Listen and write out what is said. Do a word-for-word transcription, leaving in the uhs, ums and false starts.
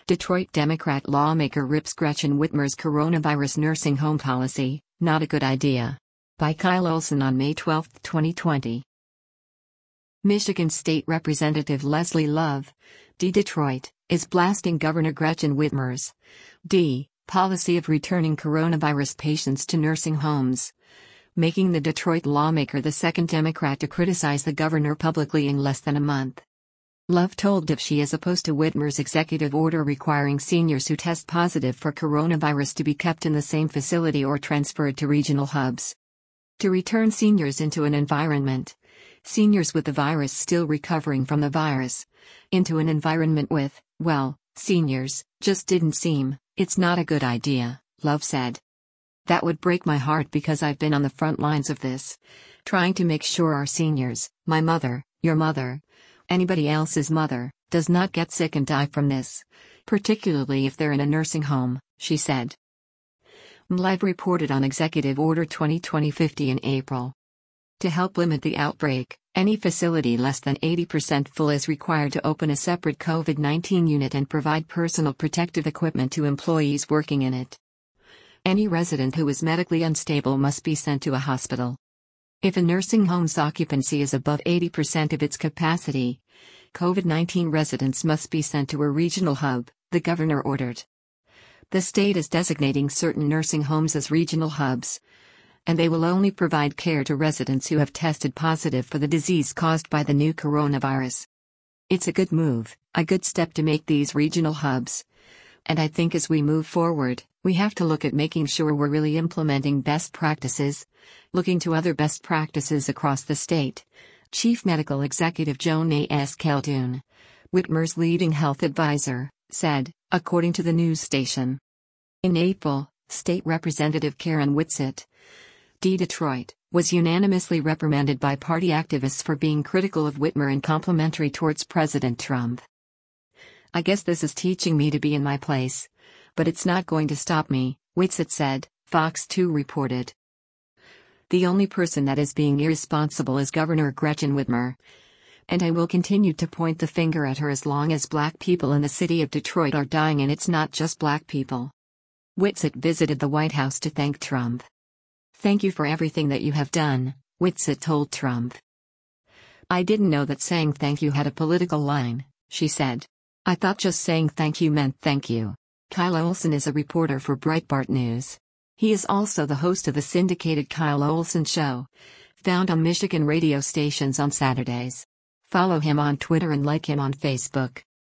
Detroit Democrat lawmaker rips Gretchen Whitmer's coronavirus nursing home policy, not a good idea. By Kyle Olson on May twelfth, twenty twenty. Michigan State Representative Leslie Love, D. Detroit, is blasting Governor Gretchen Whitmer's D. policy of returning coronavirus patients to nursing homes, making the Detroit lawmaker the second Democrat to criticize the governor publicly in less than a month. Love told D I F she is opposed to Whitmer's executive order requiring seniors who test positive for coronavirus to be kept in the same facility or transferred to regional hubs. To return seniors into an environment, seniors with the virus still recovering from the virus, into an environment with, well, seniors, just didn't seem, it's not a good idea, Love said. That would break my heart because I've been on the front lines of this, trying to make sure our seniors, my mother, your mother, anybody else's mother, does not get sick and die from this, particularly if they're in a nursing home, she said. Live reported on Executive Order twenty twenty fifty in April. To help limit the outbreak, any facility less than eighty percent full is required to open a separate COVID nineteen unit and provide personal protective equipment to employees working in it. Any resident who is medically unstable must be sent to a hospital. If a nursing home's occupancy is above eighty percent of its capacity, COVID nineteen residents must be sent to a regional hub, the governor ordered. The state is designating certain nursing homes as regional hubs, and they will only provide care to residents who have tested positive for the disease caused by the new coronavirus. It's a good move, a good step to make these regional hubs. And I think as we move forward, we have to look at making sure we're really implementing best practices, looking to other best practices across the state, Chief Medical Executive Joan A S Khaldun, Whitmer's leading health advisor, said, according to the news station. In April, State Representative Karen Whitsett, D. Detroit, was unanimously reprimanded by party activists for being critical of Whitmer and complimentary towards President Trump. I guess this is teaching me to be in my place. But it's not going to stop me, Whitsett said, Fox two reported. The only person that is being irresponsible is Governor Gretchen Whitmer. And I will continue to point the finger at her as long as black people in the city of Detroit are dying, and it's not just black people. Whitsett visited the White House to thank Trump. Thank you for everything that you have done, Whitsett told Trump. I didn't know that saying thank you had a political line, she said. I thought just saying thank you meant thank you. Kyle Olson is a reporter for Breitbart News. He is also the host of the syndicated Kyle Olson Show, found on Michigan radio stations on Saturdays. Follow him on Twitter and like him on Facebook.